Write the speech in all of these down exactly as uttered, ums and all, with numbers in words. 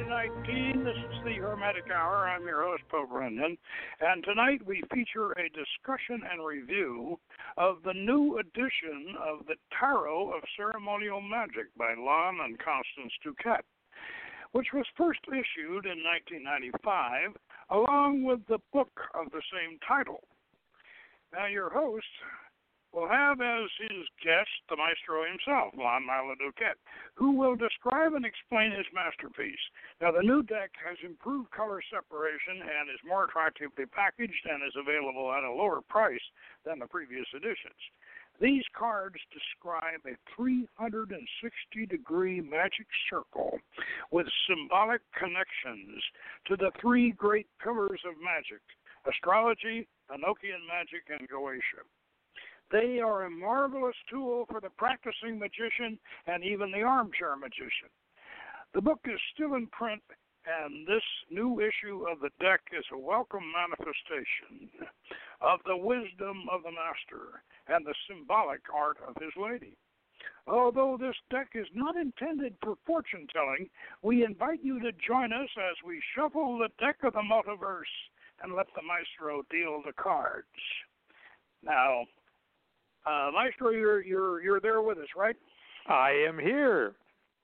nineteen. This is the Hermetic Hour. I'm your host, Poe Brendan. And tonight we feature a discussion and review of the new edition of the Tarot of Ceremonial Magic by Lon and Constance Duquette, which was first issued in nineteen ninety-five, along with the book of the same title. Now, your host will have as his guest the maestro himself, Lon Milo Duquette, who will describe and explain his masterpiece. Now, the new deck has improved color separation and is more attractively packaged and is available at a lower price than the previous editions. These cards describe a three hundred sixty degree magic circle with symbolic connections to the three great pillars of magic: astrology, Enochian magic, and Goetia. They are a marvelous tool for the practicing magician and even the armchair magician. The book is still in print, and this new issue of the deck is a welcome manifestation of the wisdom of the master and the symbolic art of his lady. Although this deck is not intended for fortune-telling, we invite you to join us as we shuffle the deck of the multiverse and let the maestro deal the cards. Now, Uh, Maestro, you're you're you're there with us, right? I am here.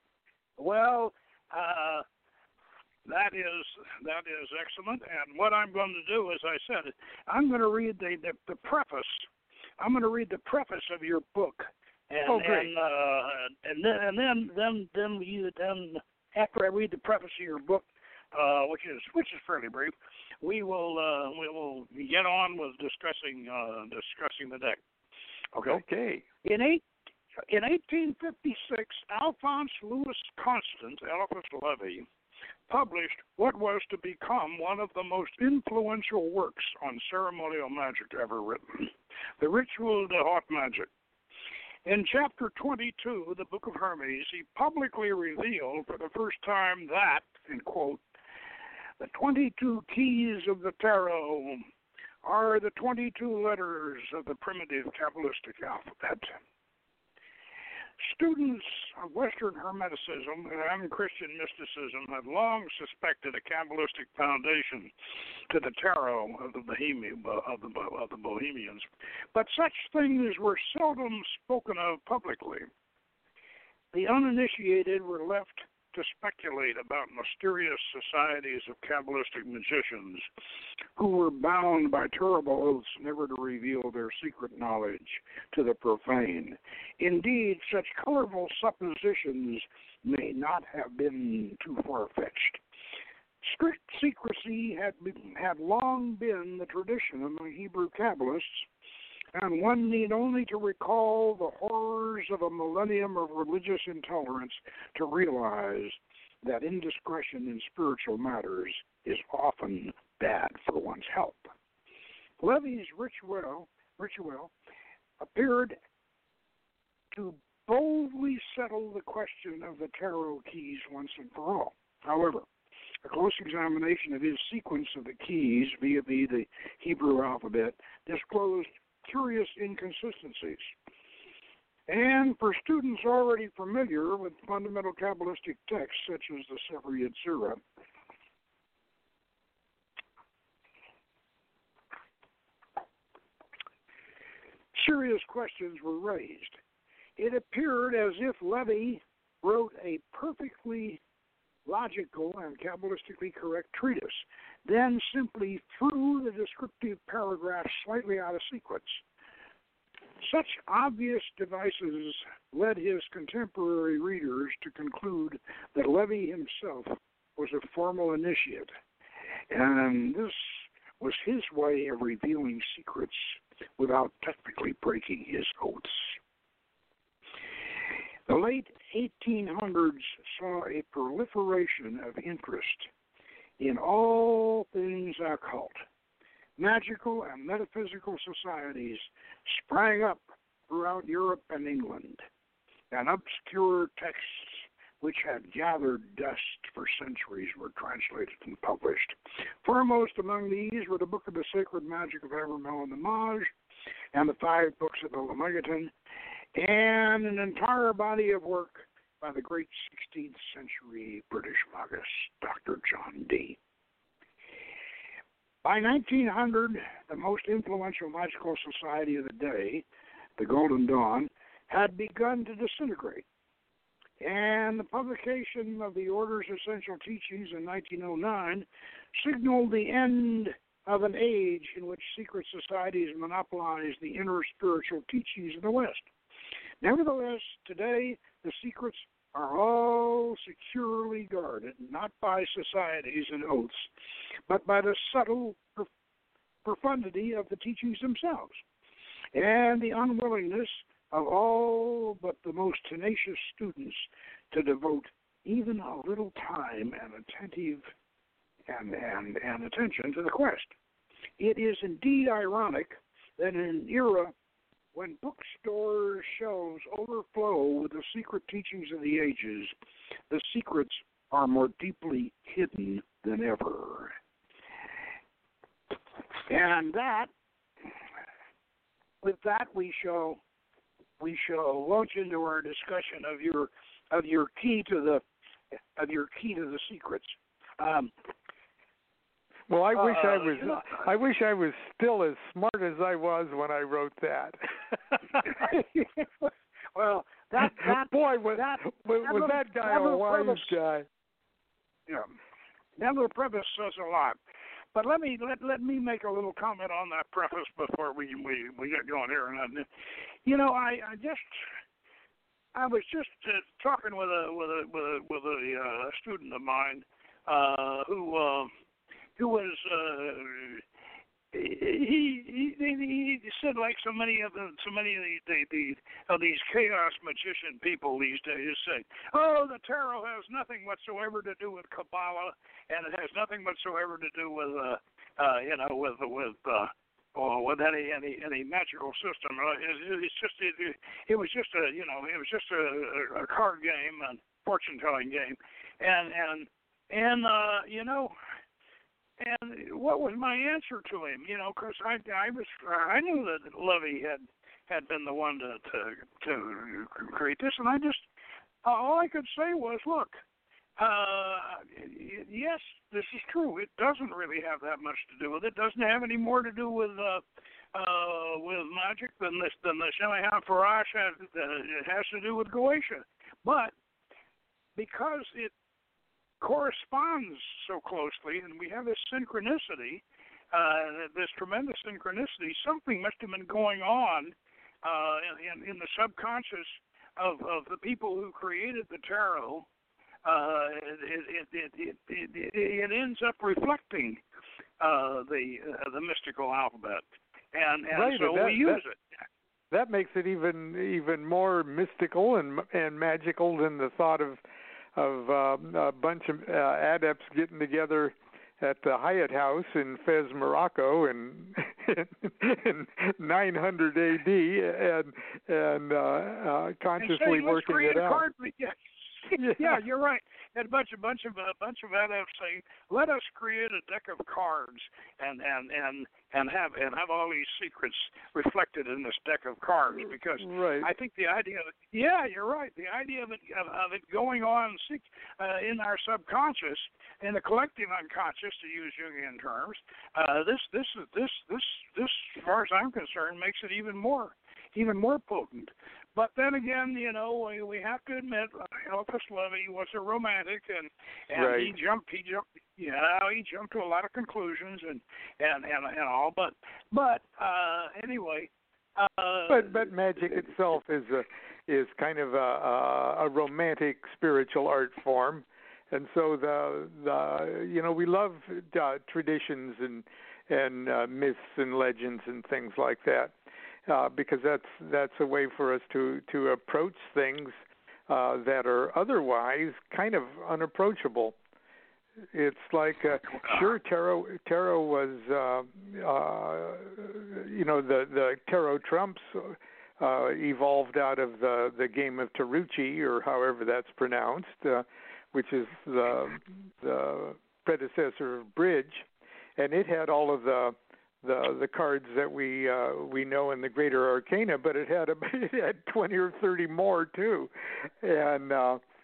Well, uh, that is that is excellent. And what I'm going to do, as I said, I'm going to read the, the, the preface. I'm going to read the preface of your book, and oh, great. and, uh, and then and then then then you then after I read the preface of your book, uh, which is which is fairly brief, we will uh, we will get on with discussing uh, discussing the deck. Okay. Okay. In eight, in eighteen fifty-six, Alphonse Louis Constant, Eliphas Levi, published what was to become one of the most influential works on ceremonial magic ever written, The Ritual de Haute Magique. In chapter twenty-two, the Book of Hermes, he publicly revealed for the first time that, in quote, the twenty-two keys of the tarot are the twenty-two letters of the primitive Kabbalistic alphabet. Students of Western Hermeticism and Christian mysticism have long suspected a Kabbalistic foundation to the tarot of the, Bohemian, of the, of the Bohemians, but such things were seldom spoken of publicly. The uninitiated were left to speculate about mysterious societies of Kabbalistic magicians who were bound by terrible oaths never to reveal their secret knowledge to the profane. Indeed, such colorful suppositions may not have been too far-fetched. Strict secrecy had, been, had long been the tradition among Hebrew Kabbalists, and one need only to recall the horrors of a millennium of religious intolerance to realize that indiscretion in spiritual matters is often bad for one's health. Levi's ritual, ritual appeared to boldly settle the question of the tarot keys once and for all. However, a close examination of his sequence of the keys via the Hebrew alphabet disclosed curious inconsistencies. And for students already familiar with fundamental Kabbalistic texts such as the Sefer Yetzirah, serious questions were raised. It appeared as if Levi wrote a perfectly logical and Kabbalistically correct treatise, then simply threw the descriptive paragraphs slightly out of sequence. Such obvious devices led his contemporary readers to conclude that Levi himself was a formal initiate, and this was his way of revealing secrets without technically breaking his oaths. The late eighteen hundreds saw a proliferation of interest in all things occult. Magical and metaphysical societies sprang up throughout Europe and England, and obscure texts which had gathered dust for centuries were translated and published. Foremost among these were the Book of the Sacred Magic of Abramelin the Mage and the five books of the Lemegeton, and an entire body of work by the great sixteenth century British magus, Doctor John Dee. By nineteen hundred, the most influential magical society of the day, the Golden Dawn, had begun to disintegrate. And the publication of the Order's Essential Teachings in nineteen oh nine signaled the end of an age in which secret societies monopolized the inner spiritual teachings of the West. Nevertheless, today, the secrets are all securely guarded, not by societies and oaths, but by the subtle profundity of the teachings themselves, and the unwillingness of all but the most tenacious students to devote even a little time and attentive and, and, and attention to the quest. It is indeed ironic that in an era when bookstores' shelves overflow with the secret teachings of the ages, the secrets are more deeply hidden than ever. And that, with that, we shall we shall launch into our discussion of your of your key to the of your key to the secrets. Um, well, I wish uh, I was you know, I wish I was still as smart as I was when I wrote that. well, that that boy was that, was, that was little, that guy that a wise preface, guy? Yeah, that little preface says a lot. But let me let let me make a little comment on that preface before we we, we get going here. And you know, I, I just I was just uh, talking with a with a with a with a uh, student of mine uh, who uh, who was uh, he, he he he said, like so many of the so many of the, the, the of these chaos magician people these days say, oh, the tarot has nothing whatsoever to do with Kabbalah, and it has nothing whatsoever to do with uh, uh you know with with uh, or with any any any magical system. It, it's just it, it was just a you know it was just a, a card game and fortune telling game, and and and uh, you know. And what was my answer to him? You know, because I, I was, I knew that Levy had, had been the one to, to, to create this, and I just, all I could say was, look, uh, yes, this is true. It doesn't really have that much to do with it. It doesn't have any more to do with, uh, uh, with magic than this, than the Shemahan Farash has. Uh, it has to do with Goetia, but because it corresponds so closely, and we have this synchronicity, uh, this tremendous synchronicity. Something must have been going on uh, in, in the subconscious of, of the people who created the tarot. Uh, it, it, it, it, it, it ends up reflecting uh, the uh, the mystical alphabet, and, and right, so that, we use that, it. That makes it even even more mystical and and magical than the thought of. of um, a bunch of uh, adepts getting together at the Hyatt House in Fez, Morocco in, in nine hundred A D and and uh, uh, consciously and saying, working it out. Card, yeah. Yeah. yeah, you're right. And a bunch of bunch of a bunch of adepts saying, "Let us create a deck of cards and and and and have and have all these secrets reflected in this deck of cards." Because right. I think the idea of it, yeah, you're right. The idea of it of, of it going on uh, in our subconscious, in the collective unconscious, to use Jungian terms, uh, this this is this this this, as far as I'm concerned, makes it even more even more potent. But then again, you know, we, we have to admit, uh, Eliphas Levi was a romantic, and, and right. he jumped, he jumped, you know, he jumped to a lot of conclusions and and and, and all. But but uh, anyway. Uh, but but magic itself is a is kind of a, a, a romantic spiritual art form, and so the the you know we love uh, traditions and and uh, myths and legends and things like that. Uh, because that's that's a way for us to, to approach things uh, that are otherwise kind of unapproachable. It's like, uh, sure, tarot tarot was, uh, uh, you know, the, the tarot trumps uh, evolved out of the, the game of Tarucci, or however that's pronounced, uh, which is the, the predecessor of bridge, and it had all of the the the cards that we uh, we know in the Greater Arcana, but it had a, it had twenty or thirty more too, and uh,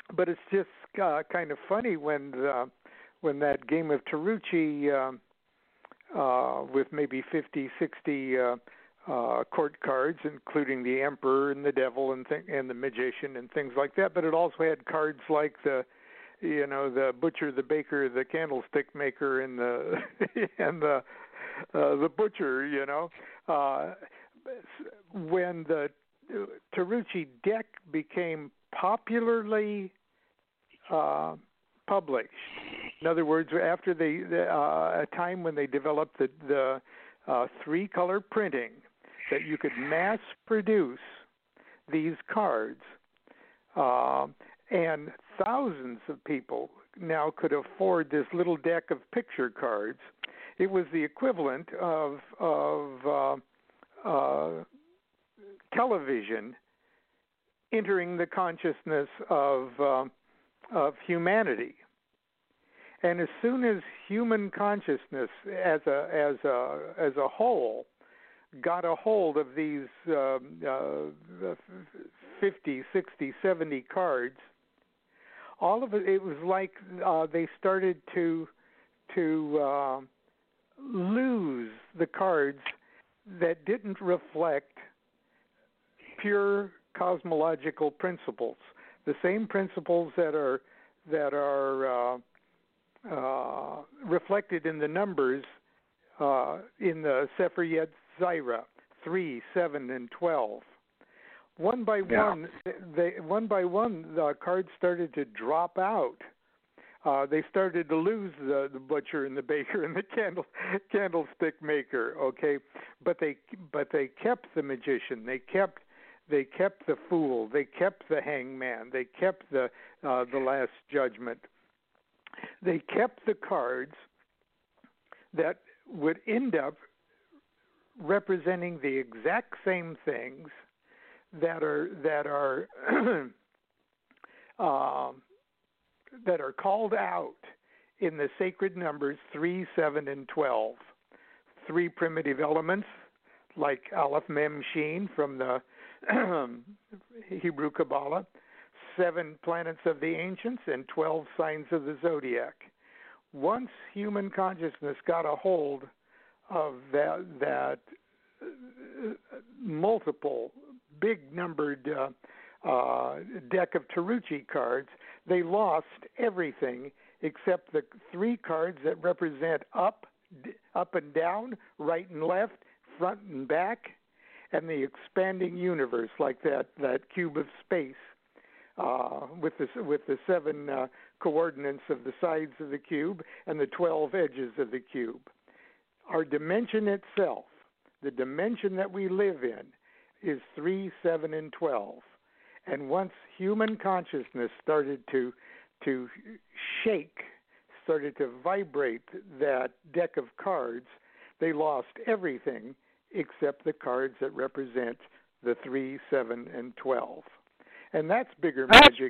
but it's just uh, kind of funny when the, when that game of Tarucci um, uh, with maybe fifty, sixty uh, uh, court cards, including the Emperor and the Devil and th- and the Magician and things like that. But it also had cards like the, you know, the Butcher, the Baker, the Candlestick Maker, and the and the uh, the Butcher. You know, uh, when the Tarucci deck became popularly uh, published. In other words, after they, the, uh, a time when they developed the, the uh, three-color printing, that you could mass produce these cards, uh, and thousands of people now could afford this little deck of picture cards. It was the equivalent of of uh, uh, television entering the consciousness of uh, of humanity. And as soon as human consciousness as a as a as a whole got a hold of these um, uh, fifty, sixty, seventy cards, all of it, it was like uh, they started to to uh, lose the cards that didn't reflect pure cosmological principles, the same principles that are that are uh, uh, reflected in the numbers uh, in the Sefer Yetzirah, three, seven, and twelve. One by yeah. one, they one by one, the cards started to drop out. Uh, they started to lose the, the Butcher and the Baker and the candle, Candlestick Maker. Okay, but they but they kept the Magician. They kept They kept the Fool. They kept the Hangman. They kept the uh, the Last Judgment. They kept the cards that would end up representing the exact same things that are that are uh, that are called out in the sacred numbers three, seven, and twelve. Three primitive elements like Aleph, Mem, Shin from the Hebrew Kabbalah, seven planets of the ancients, and twelve signs of the zodiac. Once human consciousness got a hold of that, that multiple, big numbered uh, uh, deck of Tarucci cards, they lost everything except the three cards that represent up, up and down, right and left, front and back, and the expanding universe, like that, that cube of space, uh, with the with the seven uh, coordinates of the sides of the cube and the twelve edges of the cube. Our dimension itself, the dimension that we live in, is three, seven, and twelve. And once human consciousness started to to shake, started to vibrate that deck of cards, they lost everything except the cards that represent the three, seven, and twelve. And that's bigger That's, magic.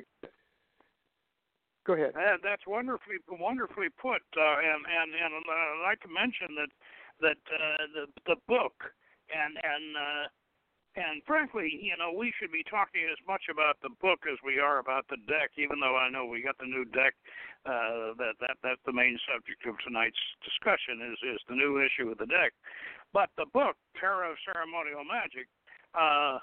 Go ahead. Uh, that's wonderfully wonderfully put, uh, and and and uh, I'd like to mention that that uh, the the book and and uh, and frankly, you know, we should be talking as much about the book as we are about the deck. Even though I know we got the new deck, uh, that that that's the main subject of tonight's discussion is is the new issue of the deck. But the book, Tarot of Ceremonial Magic, uh,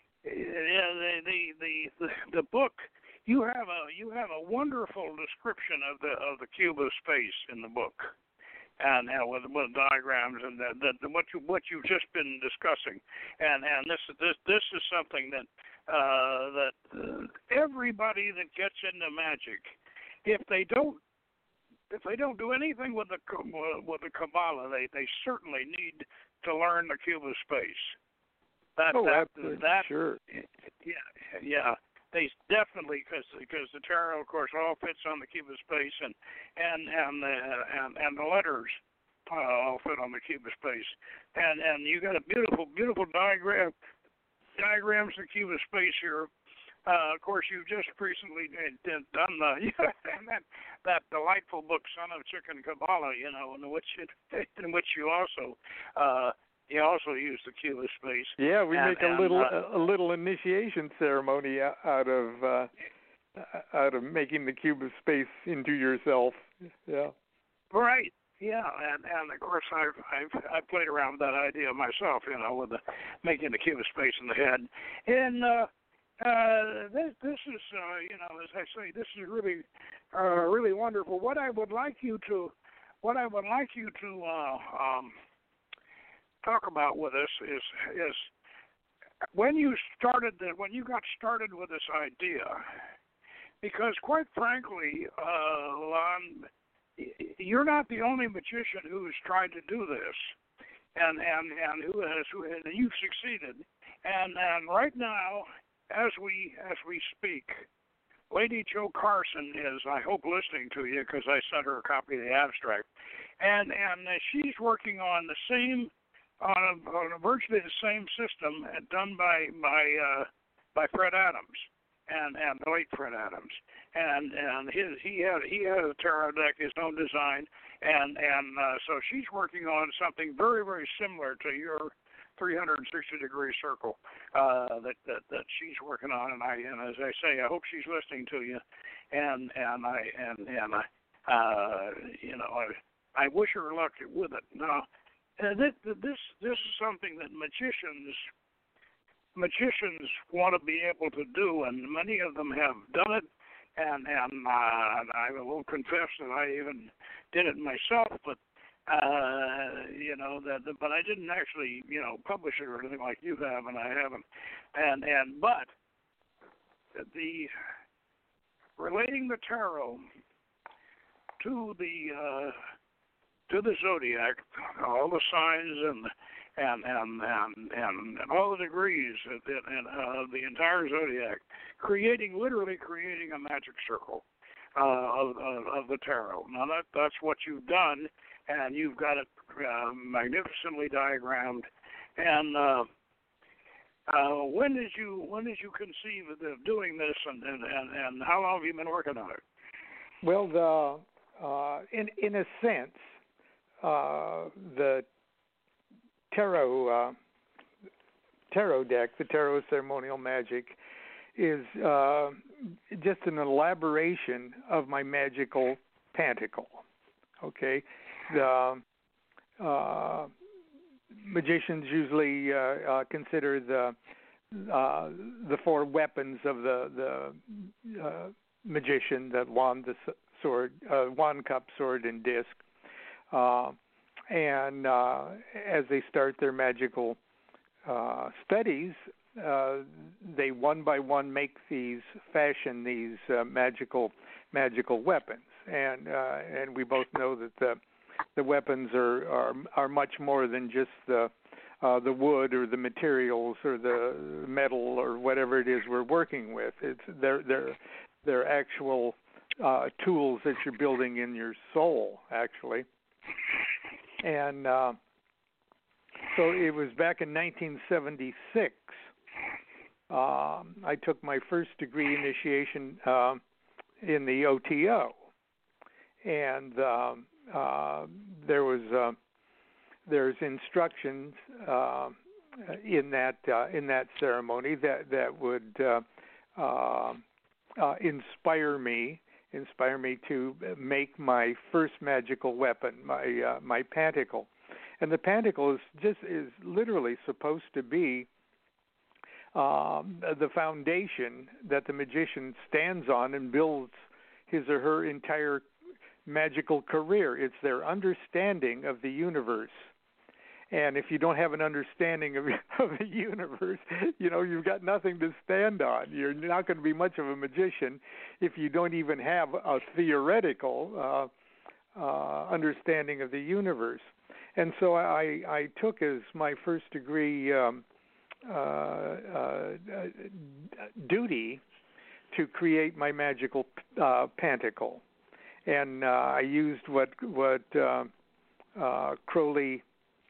the, the the the the book, you have a you have a wonderful description of the of the cube of space in the book, and, and with, with diagrams and the, the, what you what you've just been discussing, and and this this this is something that uh, that uh, everybody that gets into magic, if they don't. If they don't do anything with the with the Kabbalah, they, they certainly need to learn the cube of space. That, oh, that, absolutely. That, sure. Yeah, yeah. They definitely, because because the tarot, of course, all fits on the cube of space, and and and the and, and the letters uh, all fit on the cube of space, and and you got a beautiful beautiful diagram diagrams of the cube of space here. Uh, of course, you've just recently did, did done the and that that delightful book, Son of Chicken Kabbalah, you know, in which it, in which you also uh, you also use the cube of space. Yeah, we and, make a and, little uh, a little initiation ceremony out of uh, out of making the cube of space into yourself. Yeah. Right. Yeah, and and of course I've I've I played around with that idea myself, you know, with the making the cube of space in the head. And uh, uh, this this is uh, you know, as I say, this is really uh, really wonderful. What I would like you to what I would like you to uh, um, talk about with us is is when you started the when you got started with this idea, because quite frankly, uh, Lon, you're not the only magician who's tried to do this, and and and who has who and you've succeeded. And and right now, as we as we speak, Lady Jo Carson is, I hope, listening to you, because I sent her a copy of the abstract, and and she's working on the same on a, on a virtually the same system done by by uh, by Fred Adams. And and the late Fred Adams, and and his he had he had a tarot deck, his own design, and and uh, so she's working on something very very similar to your three hundred sixty degree circle uh, that, that that she's working on, and I and as I say, I hope she's listening to you, and and I and and I uh, you know I I wish her luck with it. Now, uh, this this this is something that magicians. Magicians want to be able to do, and many of them have done it, and and uh, I will confess that I even did it myself, but uh, you know that, but I didn't actually, you know, publish it or anything like you have, and I haven't, and and but the relating the tarot to the uh, to the zodiac, all the signs and the And and, and and and all the degrees of the, uh, the entire zodiac, creating literally creating a magic circle uh, of, of of the tarot. Now that that's what you've done, and you've got it uh, magnificently diagrammed. And uh, uh, when did you when did you conceive of the, doing this, and, and, and, and how long have you been working on it? Well, the uh, in in a sense, uh, the Tarot uh, tarot deck, the Tarot Ceremonial Magic, is uh, just an elaboration of my magical panticle. Okay, the uh, magicians usually uh, uh, consider the uh, the four weapons of the the uh, magician: the wand, the sword, uh, wand, cup, sword, and disc. Uh, And uh, as they start their magical uh, studies, uh, they one by one make these, fashion these uh, magical magical weapons. And uh, and we both know that the the weapons are are, are much more than just the uh, the wood or the materials or the metal or whatever it is we're working with. It's they're they're they're actual uh, tools that you're building in your soul, actually. And uh, so it was back in nineteen seventy-six. Um, I took my first degree initiation uh, in the O T O, and uh, uh, there was uh, there's instructions uh, in that uh, in that ceremony that that would uh, uh, uh, inspire me. inspire me to make my first magical weapon, my uh, my panticle. And the panticle is just is literally supposed to be um, the foundation that the magician stands on and builds his or her entire magical career. It's their understanding of the universe. And if you don't have an understanding of, of the universe, you know, you've got nothing to stand on. You're not going to be much of a magician if you don't even have a theoretical uh, uh, understanding of the universe. And so I, I took as my first degree um, uh, uh, duty to create my magical uh, panticle. And uh, I used what, what uh, uh, Crowley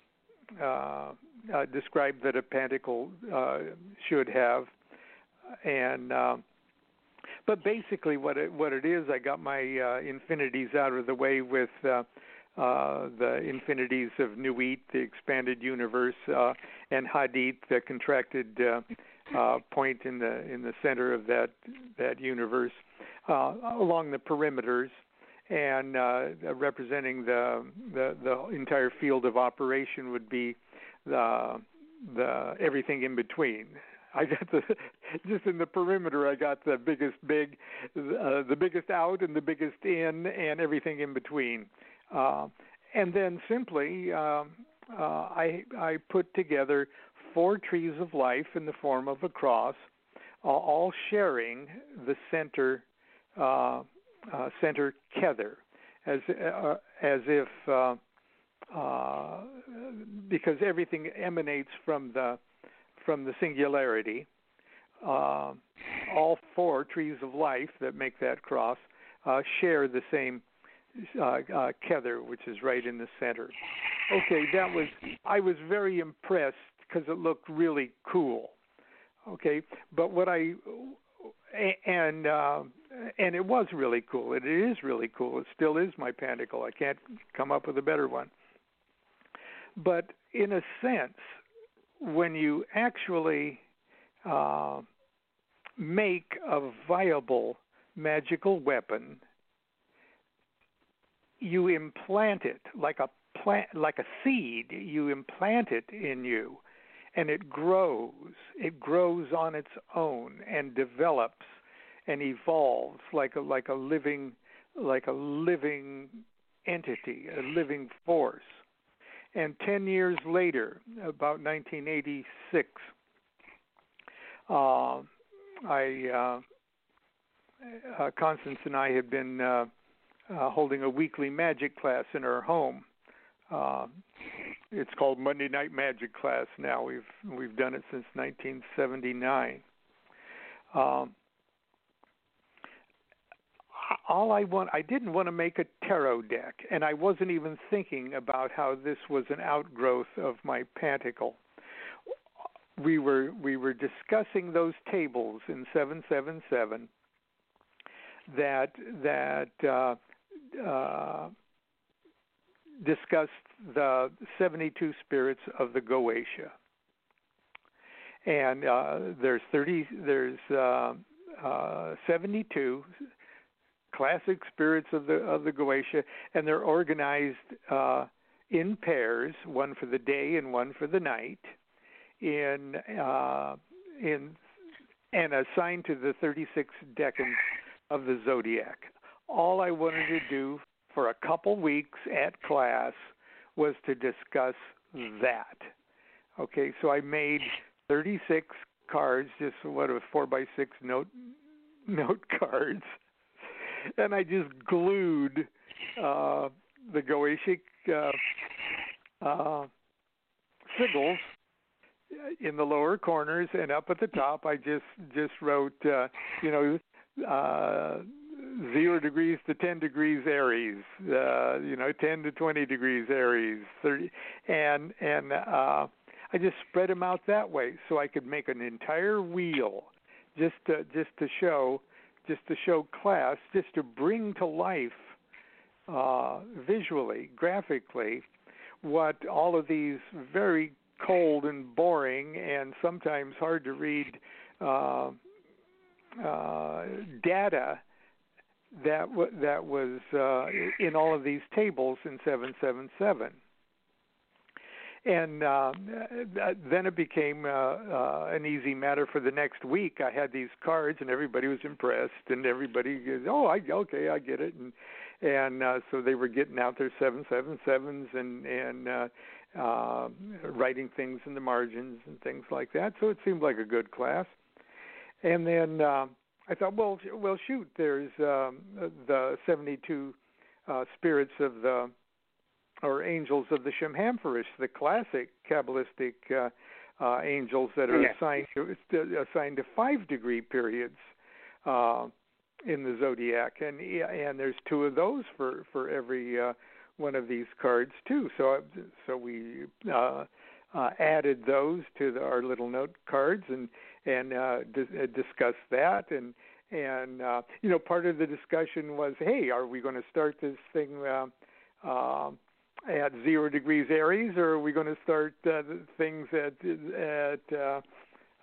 Uh, uh, described that a panticle uh, should have, and uh, but basically what it what it is, I got my uh, infinities out of the way with uh, uh, the infinities of Nuit, the expanded universe, uh, and Hadith, the contracted uh, uh, point in the in the center of that that universe. uh, along the perimeters, and uh, representing the, the the entire field of operation would be the the everything in between. I got the just in the perimeter. I got the biggest big, uh, the biggest out, and the biggest in, and everything in between. Uh, and then simply, um, uh, I I put together four trees of life in the form of a cross, uh, all sharing the center uh, uh, center kether, as uh, as if uh, uh, because everything emanates from the from the singularity. Uh, all four trees of life that make that cross uh, share the same uh, uh, kether, which is right in the center. Okay, that was, I was very impressed because it looked really cool. Okay, but what I, and uh, and it was really cool. It is really cool. It still is my Pantacle. I can't come up with a better one. But in a sense, when you actually uh, make a viable magical weapon, you implant it like a plant, like a seed. You implant it in you, and it grows. It grows on its own and develops and evolves like a like a living like a living entity, a living force. And ten years later, about nineteen eighty-six, uh, I uh, uh, Constance and I had been uh, uh, holding a weekly magic class in our home. Uh, it's called Monday Night Magic Class now. We've we've done it since nineteen seventy-nine. Um, all I want, I didn't want to make a tarot deck, and I wasn't even thinking about how this was an outgrowth of my Pantacle. We were we were discussing those tables in seven seven seven that that uh, uh, discussed the seventy-two spirits of the Goetia, and uh, there's thirty there's uh, uh, seventy-two classic spirits of the of the Goetia, and they're organized uh, in pairs, one for the day and one for the night, in uh, in and assigned to the thirty-six decans of the zodiac. All I wanted to do for a couple weeks at class was to discuss that. Okay, so I made thirty-six cards, just what a four by six note note cards. And I just glued uh, the Goetic uh, uh, sigils in the lower corners, and up at the top, I just just wrote, uh, you know, uh, zero degrees to ten degrees Aries, uh, you know, ten to twenty degrees Aries, thirty, and and uh, I just spread them out that way so I could make an entire wheel, just to, just to show. just to show class, just to bring to life uh, visually, graphically, what all of these very cold and boring and sometimes hard to read uh, uh, data that w- that was uh, in all of these tables in seven seven seven. And uh, then it became uh, uh, an easy matter for the next week. I had these cards, and everybody was impressed, and everybody goes, "Oh, I okay, I get it." And and uh, so they were getting out their seven seven sevens and and uh, uh, writing things in the margins and things like that. So it seemed like a good class. And then uh, I thought, well, well, shoot, there's um, the seventy-two uh, spirits of the or angels of the Shemhamphoris, the classic Kabbalistic uh, uh, angels that are yeah. assigned to, assigned to five degree periods uh, in the zodiac, and and there's two of those for for every uh, one of these cards too. So so we uh, uh, added those to the, our little note cards and and uh, di- discussed that, and and uh, you know, part of the discussion was, hey, are we going to start this thing Uh, uh, at zero degrees Aries, or are we going to start uh, things at at uh,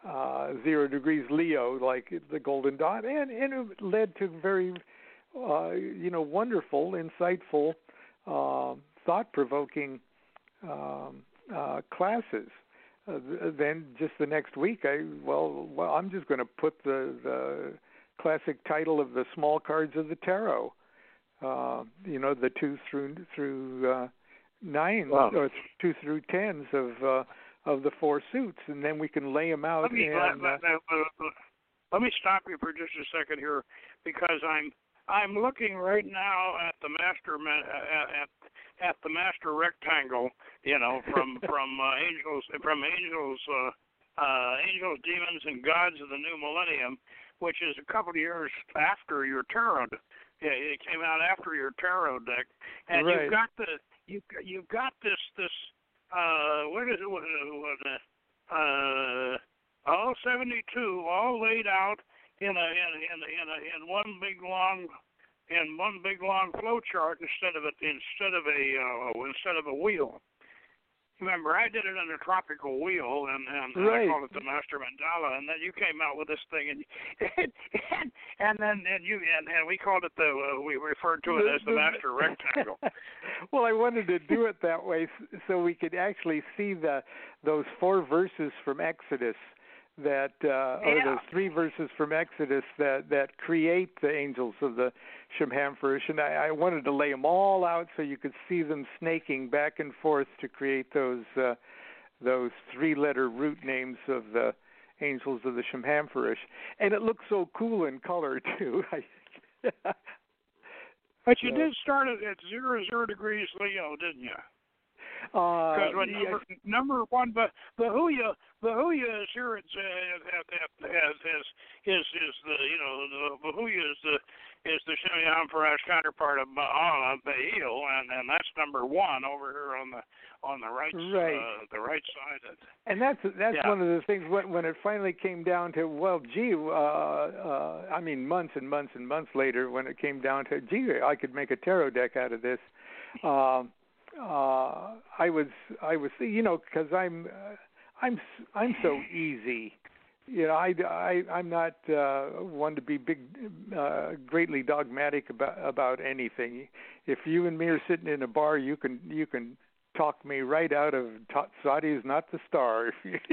uh, zero degrees Leo, like the Golden Dawn, and, and it led to very, uh, you know, wonderful, insightful, uh, thought-provoking um, uh, classes. Uh, then just the next week, I well, well I'm just going to put the, the classic title of the small cards of the tarot. Uh, you know, the two through through uh, nine wow. or two through tens of uh, of the four suits, and then we can lay them out. Let me, and, let, let, let, let me stop you for just a second here, because I'm I'm looking right now at the master at at the master rectangle, you know, from from uh, angels from angels uh, uh, angels, demons, and gods of the new millennium, which is a couple of years after your tarot. Yeah, it came out after your tarot deck, and right. you've got the you you've got this this. Uh, what is it? What, what, uh, all seventy-two, all laid out in a in in in, a, in one big long in one big long flow chart instead of a instead of a uh, instead of a wheel. Remember, I did it on a tropical wheel, and, and right. I called it the Master Mandala, and then you came out with this thing, and and, and, and then and you and, and we called it the uh, we referred to it as the Master Rectangle. Well, I wanted to do it that way so we could actually see the those four verses from Exodus that uh, yeah. or those three verses from Exodus that that create the angels of the Shemhamphorash, and I, I wanted to lay them all out so you could see them snaking back and forth to create those uh, those three-letter root names of the angels of the Shemhamphorash, and it looks so cool in color too. But you so. did start it at zero zero degrees Leo, didn't you? Because uh, yeah. number, number one, but Bahuya, Bahuya is here. It's uh, as is is is the you know the Bahuya is the is the Shemhamphorash counterpart of Baal, Baal, and and that's number one over here on the on the right right uh, the right side. And that's that's yeah. one of the things when when it finally came down to well, gee, uh, uh, I mean months and months and months later when it came down to gee, I could make a tarot deck out of this. Um, Uh, I was, I was, you know, because I'm, uh, I'm, I'm so easy. You know, I, I, I'm not uh, one to be big, uh, greatly dogmatic about about anything. If you and me are sitting in a bar, you can, you can talk me right out of Saudi is not the star. If you,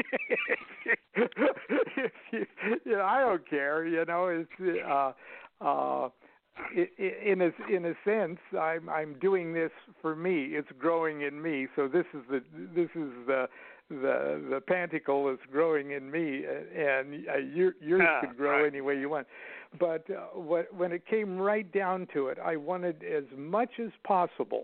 if you, you know, I don't care. You know, it's. Uh, uh, In a in a sense, I'm I'm doing this for me. It's growing in me. So this is the this is the the the panticle is growing in me, and uh, your, yours yeah, could grow right. any way you want. But uh, what, when it came right down to it, I wanted as much as possible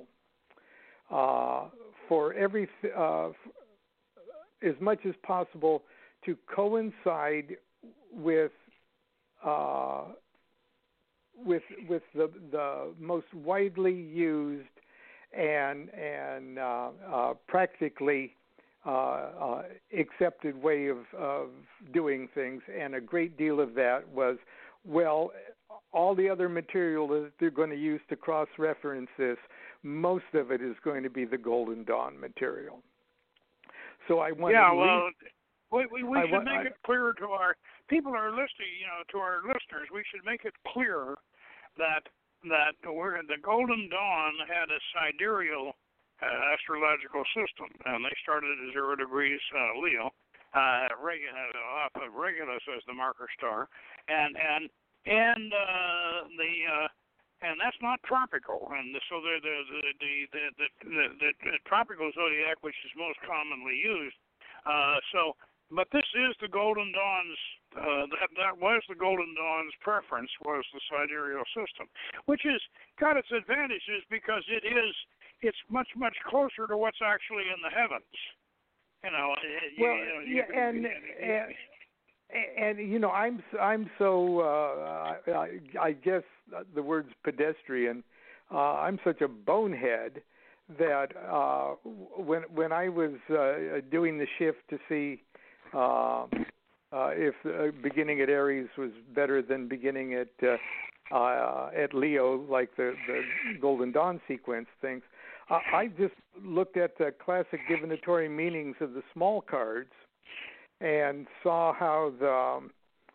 uh, for every uh, as much as possible to coincide with. Uh, with with the the most widely used and and uh, uh, practically uh, uh, accepted way of, of doing things, and a great deal of that was, well, all the other material that they're going to use to cross-reference this, most of it is going to be the Golden Dawn material. So I want yeah, to well, we we, we should want, make I, it clear to our people who are listening, you know, to our listeners. We should make it clear that that we're, the Golden Dawn had a sidereal uh, astrological system, and they started at zero degrees uh, Leo, uh, Regulus, off of Regulus as the marker star, and and and uh, the uh, and that's not tropical, and so the the the the the, the, the, the, the tropical zodiac, which is most commonly used. Uh, so. But this is the Golden Dawn's, uh, that, that was the Golden Dawn's preference, was the sidereal system, which has got its advantages because it is, it's much, much closer to what's actually in the heavens. You know, well, you, you know, yeah, you, and, and, and, and, you know, I'm, I'm so, uh, I, I guess the word's pedestrian, uh, I'm such a bonehead that uh, when, when I was uh, doing the shift to see Uh, uh, if uh, beginning at Aries was better than beginning at uh, uh, at Leo, like the, the Golden Dawn sequence things, uh, I just looked at the classic divinatory meanings of the small cards and saw how the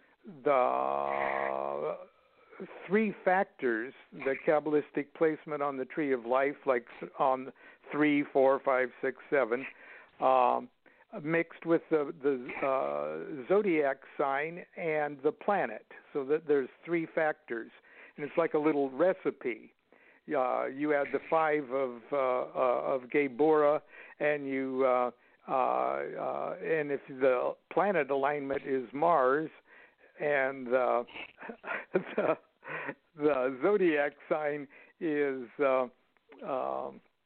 the three factors, the Kabbalistic placement on the tree of life, like on three, four, five, six, seven, um, mixed with the the uh, zodiac sign and the planet, so that there's three factors, and it's like a little recipe. Uh, you add the five of uh, uh, of Geburah, and you uh, uh, uh, and if the planet alignment is Mars, and uh, the the zodiac sign is uh, uh,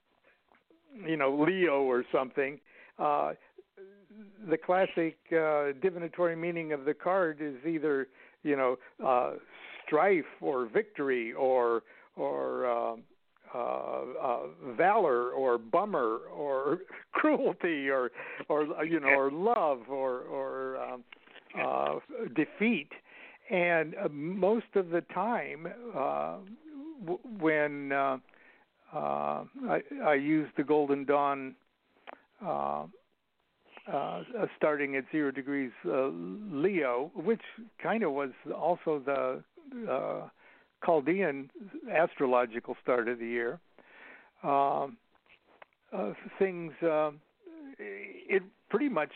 you know Leo or something. Uh, the classic uh, divinatory meaning of the card is either you know uh, strife or victory or or uh, uh, uh, valor or bummer or cruelty or or you know or love or or um, uh, defeat. And uh, most of the time, uh, w- when uh, uh, I, I use the Golden Dawn, uh, uh, starting at zero degrees uh, Leo, which kind of was also the uh, Chaldean astrological start of the year, um, uh, things uh, it pretty much.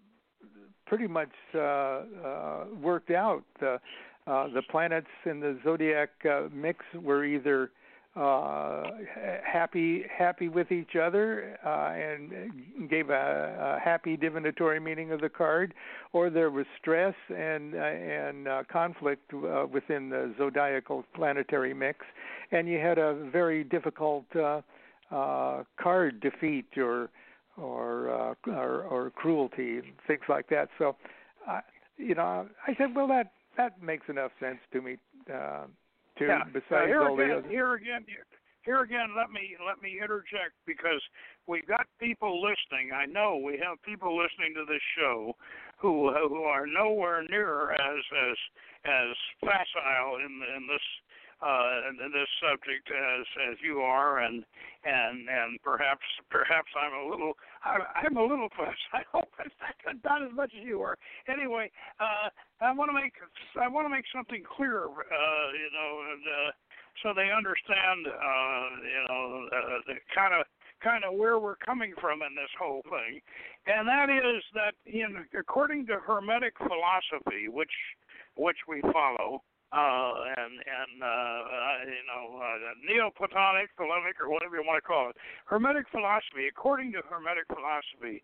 pretty much uh, uh, worked out. Uh, uh, the planets in the zodiac uh, mix were either uh, happy happy with each other uh, and gave a, a happy divinatory meaning of the card, or there was stress and uh, and uh, conflict uh, within the zodiacal planetary mix, and you had a very difficult uh, uh, card defeat or Or, uh, or or cruelty, things like that. So, uh, you know, I said, well, that that makes enough sense to me. Uh, too. Yeah. Besides uh, here all again, the other. here again, here again. Let me let me interject because we've got people listening. I know we have people listening to this show who who are nowhere near as as as facile in in this. Uh, in this subject as as you are, and and and perhaps perhaps I'm a little I, I'm a little I hope not as much as you are. Anyway, uh, I want to make I want to make something clear, uh, you know, and, uh, so they understand, uh, you know, uh, the kind of kind of where we're coming from in this whole thing, and that is that in according to Hermetic philosophy, which which we follow. Uh, and, and uh, uh, you know, uh, Neoplatonic, Ptolemaic, or whatever you want to call it. Hermetic philosophy, according to Hermetic philosophy,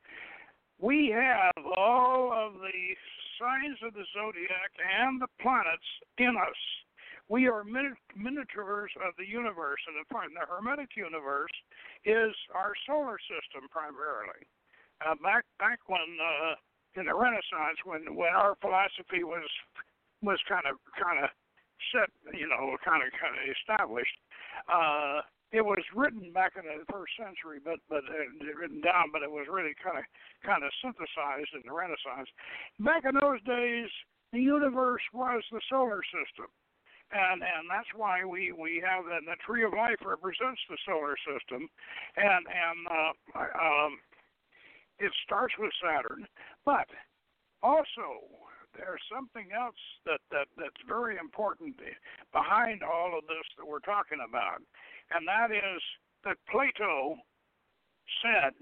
we have all of the signs of the zodiac and the planets in us. We are min- miniatures of the universe, and the Hermetic universe is our solar system primarily. Uh, back back when, uh, in the Renaissance, when, when our philosophy was was kind of kind of set, you know, kind of kind of established. Uh, it was written back in the first century, but but uh, written down, but it was really kind of kind of synthesized in the Renaissance. Back in those days, the universe was the solar system, and and that's why we we have that. The tree of life represents the solar system, and and uh, um, it starts with Saturn, but also. There's something else that, that, that's very important behind all of this that we're talking about, and that is that Plato said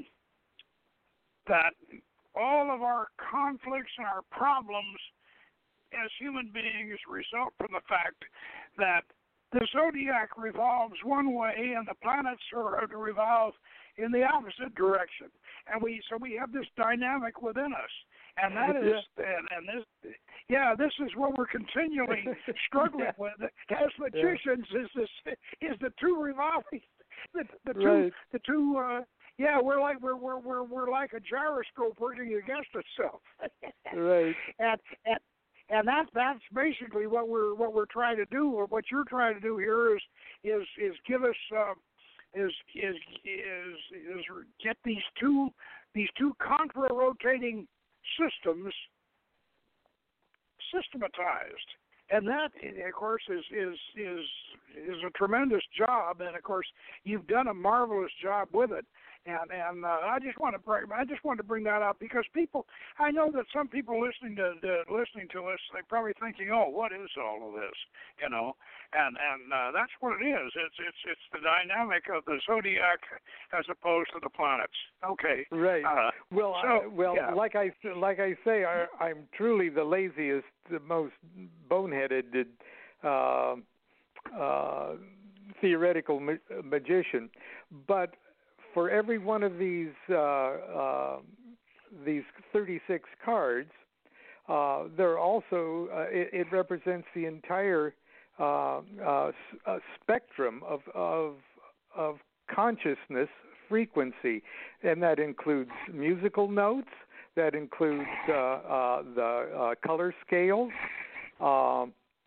that all of our conflicts and our problems as human beings result from the fact that the zodiac revolves one way and the planets are to revolve in the opposite direction, and we so we have this dynamic within us. And that is, yeah. and, and this, yeah, this is what we're continually struggling yeah. with as magicians. Yeah. Is this is the two revolving, the, the two, right. the two. Uh, yeah, we're like we're we're we're we're like a gyroscope working against itself. right. And and and that's that's basically what we're what we're trying to do, or what you're trying to do here is is is give us uh, is is is is get these two these two contra-rotating systems systematized, and that, of course, is is is is a tremendous job. And of course, you've done a marvelous job with it. And and uh, I just want to bring I just want to bring that up because people I know that some people listening to, to listening to us they're probably thinking, oh, what is all of this, you know? And and uh, that's what it is. It's it's it's the dynamic of the zodiac as opposed to the planets. Okay. Right. Uh, well, so, I, well, yeah. like I like I say, I, I'm truly the laziest, the most boneheaded uh, uh, theoretical ma- magician, but for every one of these uh, uh, these thirty-six cards, uh, there also uh, it, it represents the entire uh, uh, uh, spectrum of of of consciousness frequency, and that includes musical notes, that includes uh, uh, the uh, color scales. Uh,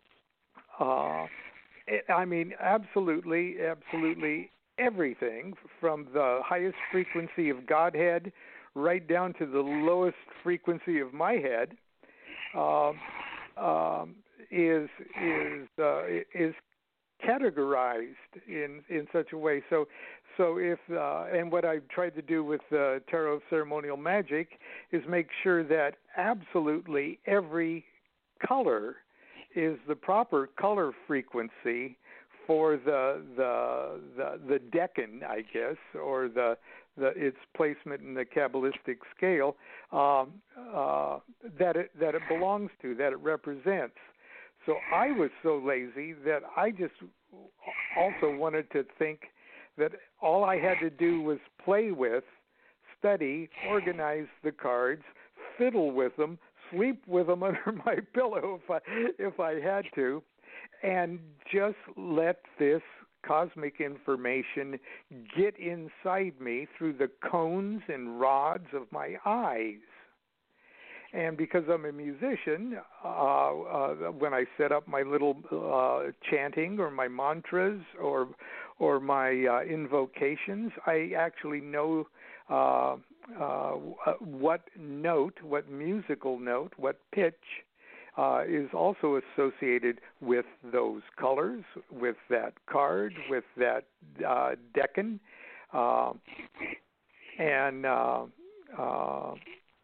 uh, I mean, absolutely, absolutely. Everything from the highest frequency of Godhead right down to the lowest frequency of my head uh, um, is is uh, is categorized in in such a way. So so if uh, and what I've tried to do with uh, Tarot Ceremonial Magic is make sure that absolutely every color is the proper color frequency for the the the the decan, I guess, or the the its placement in the Kabbalistic scale um, uh, that it that it belongs to, that it represents. So I was so lazy that I just also wanted to think that all I had to do was play with, study, organize the cards, fiddle with them, sleep with them under my pillow if I if I had to. And just let this cosmic information get inside me through the cones and rods of my eyes. And because I'm a musician, uh, uh, when I set up my little uh, chanting or my mantras or or my uh, invocations, I actually know uh, uh, what note, what musical note, what pitch Uh, is also associated with those colors, with that card, with that uh, decan, uh, and uh, uh,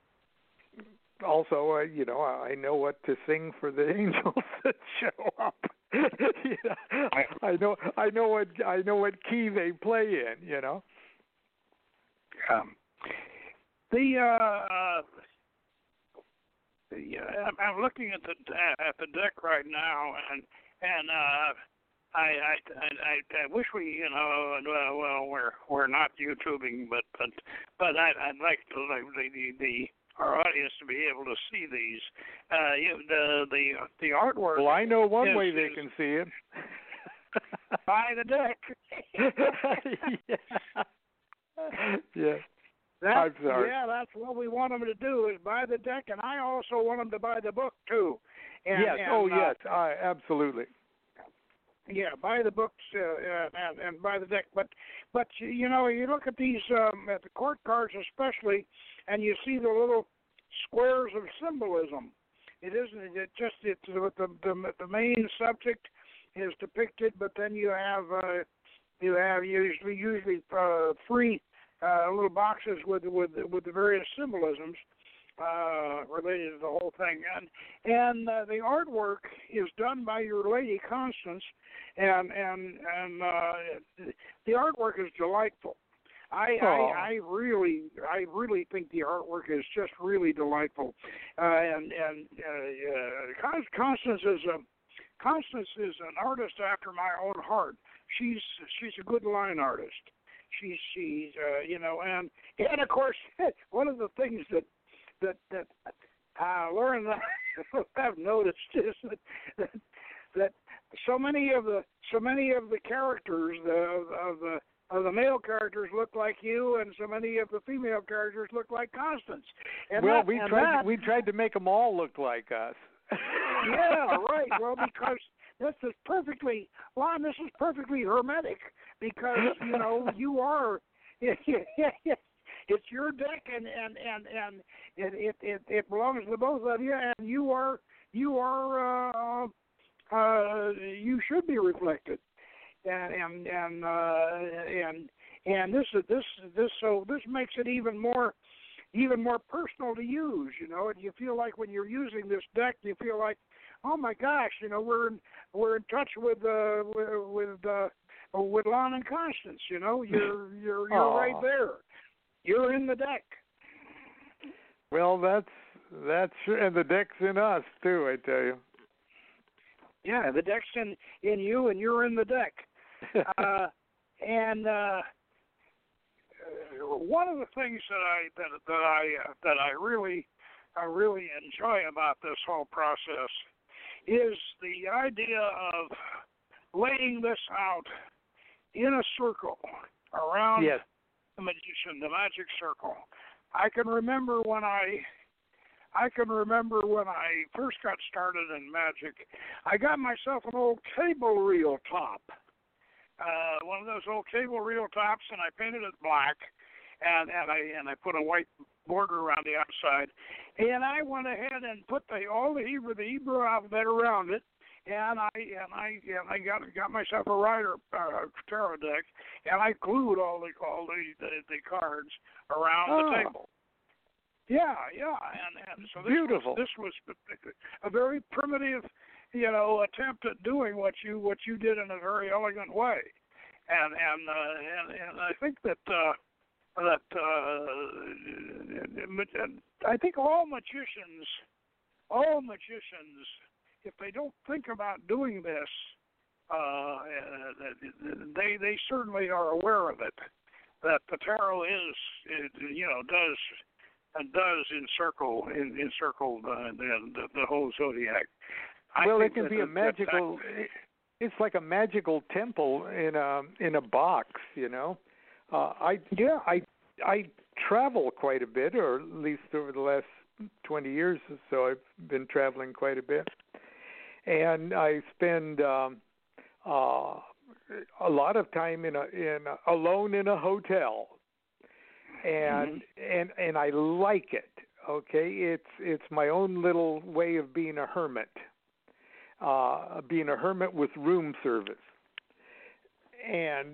also, uh, you know, I know what to sing for the angels that show up. you know, I know, I know what I know what key they play in. You know. Um, the uh, Yeah, I'm looking at the at the deck right now, and and uh, I, I I I wish we you know well, well we're we're not YouTubing, but but but I, I'd like to like the, the the our audience to be able to see these. Uh, you, the the the artwork. Well, I know one is, way they is can see it. By the deck. yeah. yeah. That, I'm sorry. Yeah, that's what we want them to do is buy the deck, and I also want them to buy the book too. And, yes. and, oh, uh, yes. I, absolutely. Yeah, buy the books uh, and, and buy the deck. But, but you know, you look at these um, at the court cards especially, and you see the little squares of symbolism. It isn't it just it's with the, the the main subject is depicted, but then you have uh, you have usually usually uh, three. Uh, little boxes with with with the various symbolisms uh, related to the whole thing, and and uh, the artwork is done by your lady Constance, and and and uh, the artwork is delightful. I, I I really I really think the artwork is just really delightful, uh, and and uh, uh, Constance is a Constance is an artist after my own heart. She's she's a good line artist. She's, she's, uh, you know, and and of course, one of the things that that that uh, Laura and I have noticed is that, that that so many of the so many of the characters of, of the of the male characters look like you, and so many of the female characters look like Constance. And well, that, we and tried that, to, we tried to make them all look like us. Yeah, right. Well, because this is perfectly, Lon, this is perfectly hermetic because, you know, you are, it's your deck and, and, and, and it, it, it, it belongs to both of you, and you are, you are, uh, uh, you should be reflected. And, and, and, uh, and, and this is this this so this makes it even more even more personal to use. You know, and you feel like when you're using this deck, you feel like, oh my gosh, you know, we're in, we're in touch with uh, with uh, with Lon and Constance. You know, you're you're you're right there. You're in the deck. Well, that's that's and the deck's in us too. I tell you. Yeah, the deck's in in you, and you're in the deck. uh, and uh, one of the things that I that that I uh, that I really I really enjoy about this whole process is the idea of laying this out in a circle around yes. the magician, the magic circle. I can remember when I I can remember when I first got started in magic, I got myself an old cable reel top, uh, one of those old cable reel tops, and I painted it black, and, and I and I put a white border around the outside, and I went ahead and put the all the Hebrew the Hebrew alphabet around it, and I and I and I got got myself a rider uh, tarot deck, and I glued all the all the the, the cards around oh. the table. Yeah, yeah, and, and so this beautiful. Was, this was a very primitive, you know, attempt at doing what you what you did in a very elegant way, and and uh, and, and I think that uh, that uh, I think all magicians, all magicians, if they don't think about doing this, uh, they they certainly are aware of it. That the tarot is, it, you know, does. And does encircle in, encircle the, the the whole zodiac. I well, think it can that, be a magical. That, it's like a magical temple in a in a box, you know. Uh, I yeah. I I travel quite a bit, or at least over the last twenty years or so, I've been traveling quite a bit, and I spend um, uh, a lot of time in a in a, alone in a hotel. And mm-hmm. and and I like it. Okay, it's it's my own little way of being a hermit, uh, being a hermit with room service. And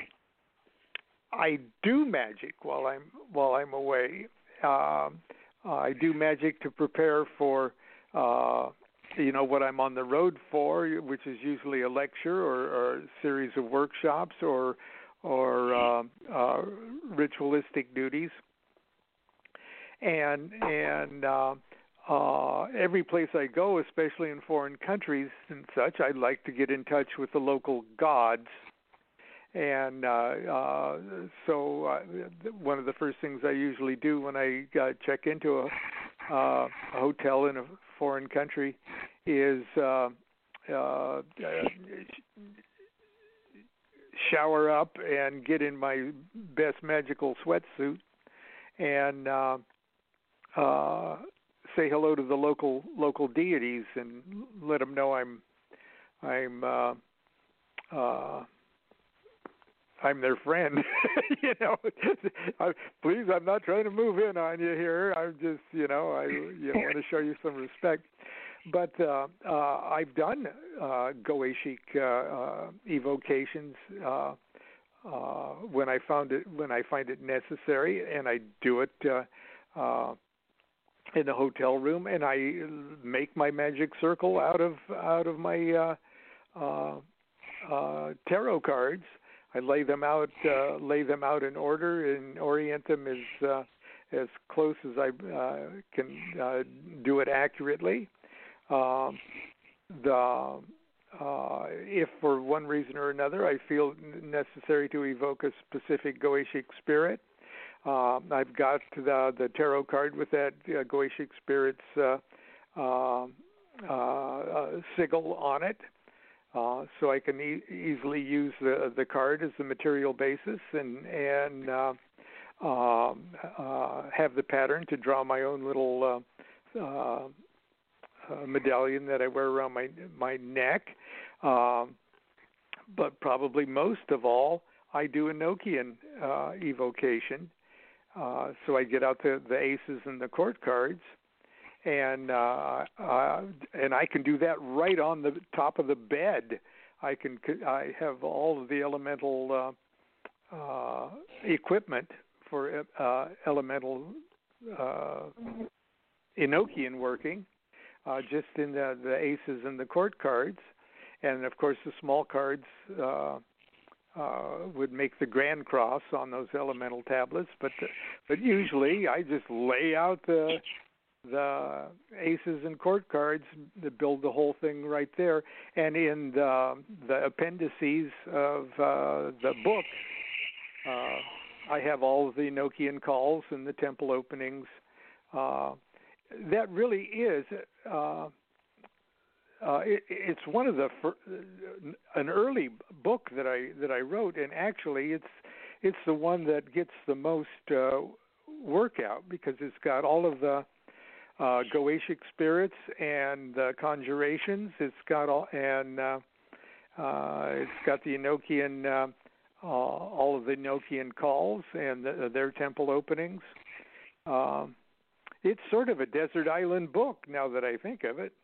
I do magic while I'm while I'm away. Uh, I do magic to prepare for, uh, you know, what I'm on the road for, which is usually a lecture or, or a series of workshops or. or uh, uh, ritualistic duties, and and uh, uh, every place I go, especially in foreign countries and such, I like to get in touch with the local gods, and uh, uh, so uh, one of the first things I usually do when I uh, check into a, uh, a hotel in a foreign country is uh, uh, shower up and get in my best magical sweatsuit and uh, uh, say hello to the local local deities and let them know I'm I'm uh, uh, I'm their friend. you know, I, please, I'm not trying to move in on you here. I'm just, you know, I you know, want to show you some respect. But uh, uh, I've done uh, Goetic uh, uh, evocations uh, uh, when I found it when I find it necessary, and I do it uh, uh, in the hotel room, and I make my magic circle out of out of my uh, uh, uh, tarot cards. I lay them out uh, lay them out in order and orient them as uh, as close as I uh, can uh, do it accurately. Um, the uh, if for one reason or another I feel necessary to evoke a specific Goetic spirit, uh, I've got the the tarot card with that uh, Goetic spirit's uh, uh, uh, sigil on it, uh, so I can e- easily use the the card as the material basis and and uh, uh, uh, have the pattern to draw my own little. Uh, uh, Uh, medallion that I wear around my my neck, um, but probably most of all, I do Enochian uh, evocation. Uh, so I get out the, the aces and the court cards, and uh, uh, and I can do that right on the top of the bed. I can I have all of the elemental uh, uh, equipment for uh, elemental uh, Enochian working, uh, just in the, the aces and the court cards. And, of course, the small cards uh, uh, would make the Grand Cross on those elemental tablets. But but usually I just lay out the the aces and court cards to build the whole thing right there. And in the, the appendices of uh, the book, uh, I have all of the Enochian calls and the temple openings. Uh, that really is... Uh, Uh, it, it's one of the fir- an early book that I that I wrote, and actually it's it's the one that gets the most uh, work out because it's got all of the uh, Goetic spirits and the conjurations. It's got all and uh, uh, it's got the Enochian uh, uh, all of the Enochian calls and the, their temple openings. Um, it's sort of a desert island book now that I think of it.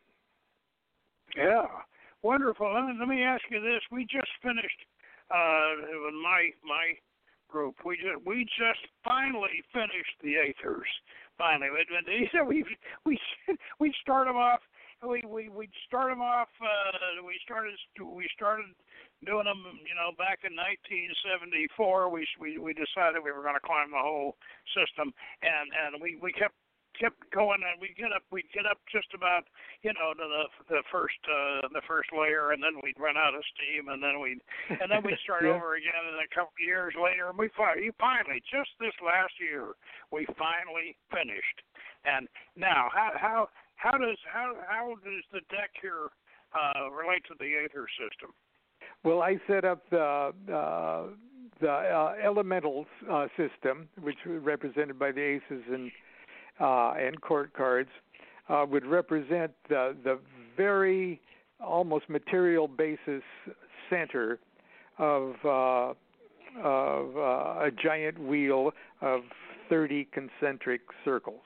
Yeah, wonderful. Let me, let me ask you this: we just finished uh, with my my group. We just we just finally finished the Aethers. Finally, we we we start them off. We we we start them off. Uh, we started we started doing them. You know, back in nineteen seventy-four, we we we decided we were going to climb the whole system, and and we we kept. kept going, and we get up we get up just about you know to the the first uh the first layer, and then we'd run out of steam, and then we'd and then we'd start yeah. over again, and a couple of years later, and we finally finally just this last year we finally finished. And now how how how does how how does the deck here uh relate to the Aether system? Well, I set up the uh the uh, elementals uh, system, which was represented by the aces and Uh, and court cards, uh, would represent the, the very almost material basis center of, uh, of uh, a giant wheel of thirty concentric circles.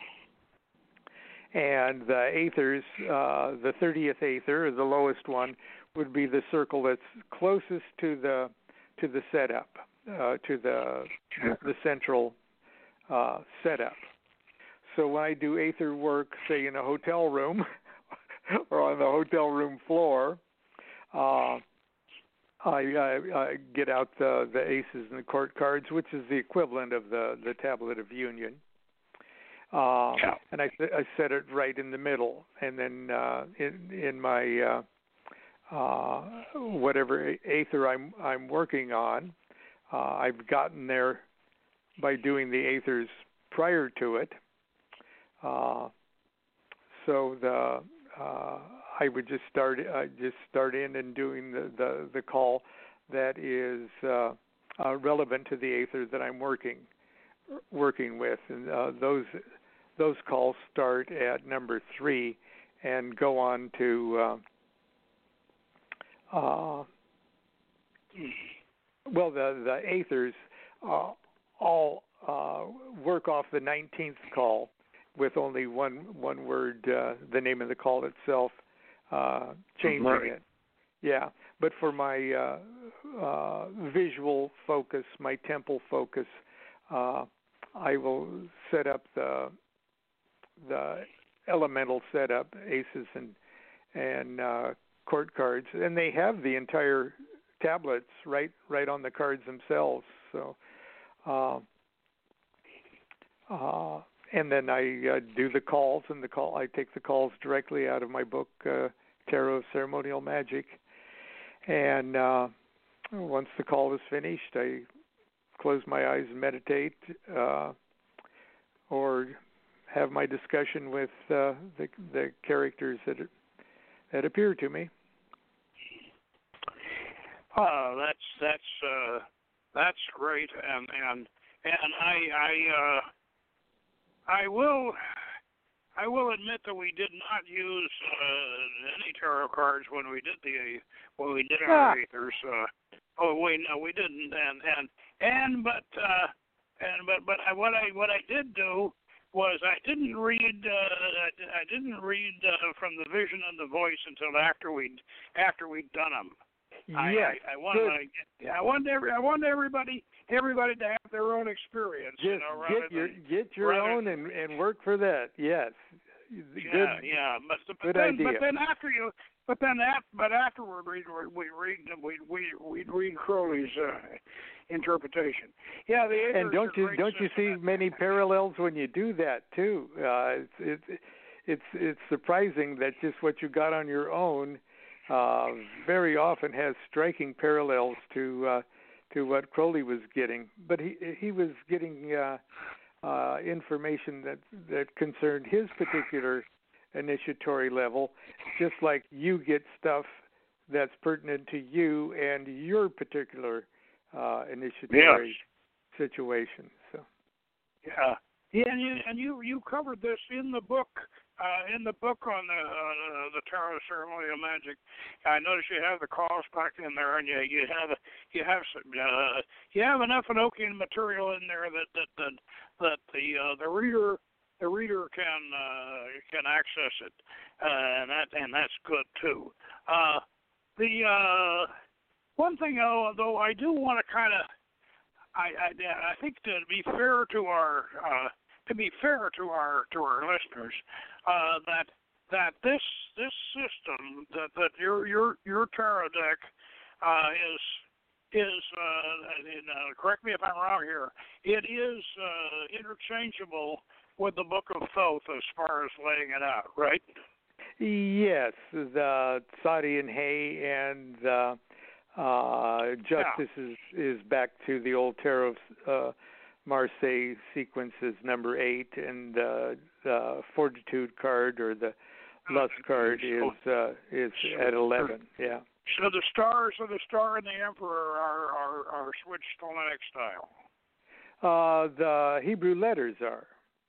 And the Aethers, uh, the thirtieth Aether, the lowest one, would be the circle that's closest to the to the setup, uh, to the the central uh, setup. So when I do Aether work, say in a hotel room or on the hotel room floor, uh, I, I, I get out the, the aces and the court cards, which is the equivalent of the, the Tablet of Union. Uh, yeah. And I, I set it right in the middle. And then uh, in, in my uh, uh, whatever Aether I'm, I'm working on, uh, I've gotten there by doing the Aethers prior to it. Uh, so the uh, I would just start uh, just start in and doing the, the, the call that is uh, uh, relevant to the Aether that I'm working working with, and uh, those those calls start at number three and go on to uh, uh, well the the Aethers uh, all uh, work off the nineteenth call, with only one one word, uh, the name of the call itself, uh, changing right. it. Yeah, but for my uh, uh, visual focus, my temple focus, uh, I will set up the the elemental setup, aces and and uh, court cards, and they have the entire tablets right right on the cards themselves. So. Uh, uh, And then I uh, do the calls, and the call I take the calls directly out of my book, uh, Tarot of Ceremonial Magic. And uh, once the call is finished, I close my eyes and meditate, uh, or have my discussion with uh, the, the characters that that appear to me. Oh, that's that's uh, that's great, and and and I I. Uh... I will, I will admit that we did not use uh, any tarot cards when we did the when we did our ah. Aethers. Uh, oh wait, no, we didn't. And and and but uh, and but but I, what I what I did do was I didn't read uh, I didn't read uh, from the vision and the voice until after we after we'd done them. Yes, I, I, I want good. I, I want every I want everybody everybody to have their own experience. Just you know, rather get your than, get your rather, own and, and work for that. Yes. Yeah, good, yeah. But, but good then idea. but then after you but then after, but afterward we we read we we we read Crowley's uh, interpretation. Yeah, the and don't you don't you see many parallels when you do that too? Uh, it's it's it's it's surprising that just what you got on your own uh, very often has striking parallels to uh, to what Crowley was getting. But he he was getting uh, uh, information that that concerned his particular initiatory level, just like you get stuff that's pertinent to you and your particular uh, initiatory yes. situation. So, yeah, yeah, and you and you you covered this in the book. Uh, in the book on the uh, the Tarot Ceremonial Magic, I noticed you have the calls back in there, and you you have you have some uh, you have enough Enochian material in there that that that, that the uh, the reader the reader can uh, can access it, uh, and that and that's good too. Uh, the uh, one thing though, though I do want to kind of I, I I think to be fair to our uh, to be fair to our to our listeners. Uh, that that this this system that, that your your your tarot deck uh, is is uh, and, uh, correct me if I'm wrong here. It is uh, interchangeable with the Book of Thoth as far as laying it out, right? Yes, the Sadi and Hay and the uh, Justice yeah. is is back to the old Tarot uh, Marseille sequence is number eight, and uh, the Fortitude card or the Lust card is uh, is at eleven. Yeah. So the stars, so the star and the Emperor are are, are switched Hellenic style. Uh, the Hebrew letters are.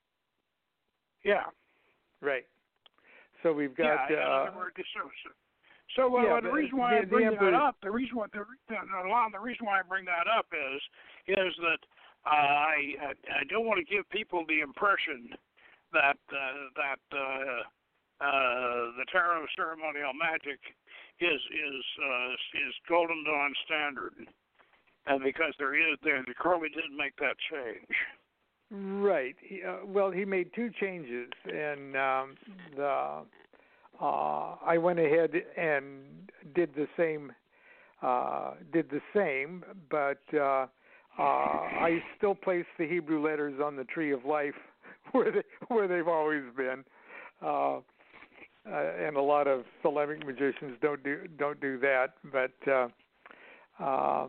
Yeah. Right. So we've got. Yeah. Uh, in other words, so, so, so uh, yeah, the reason why the, I bring the Emperor, that up, the reason why the, a lot of the reason why I bring that up is is that. Uh, I, I I don't want to give people the impression that uh, that uh, uh, the Tarot Ceremonial Magic is is uh, is Golden Dawn standard, and because there is there, the Crowley didn't make that change. Right. He, uh, well, he made two changes, and um, the uh, I went ahead and did the same. Uh, did the same, but. Uh, Uh, I still place the Hebrew letters on the Tree of Life where they where they've always been, uh, uh, and a lot of Thelemic magicians don't do don't do that. But uh, uh,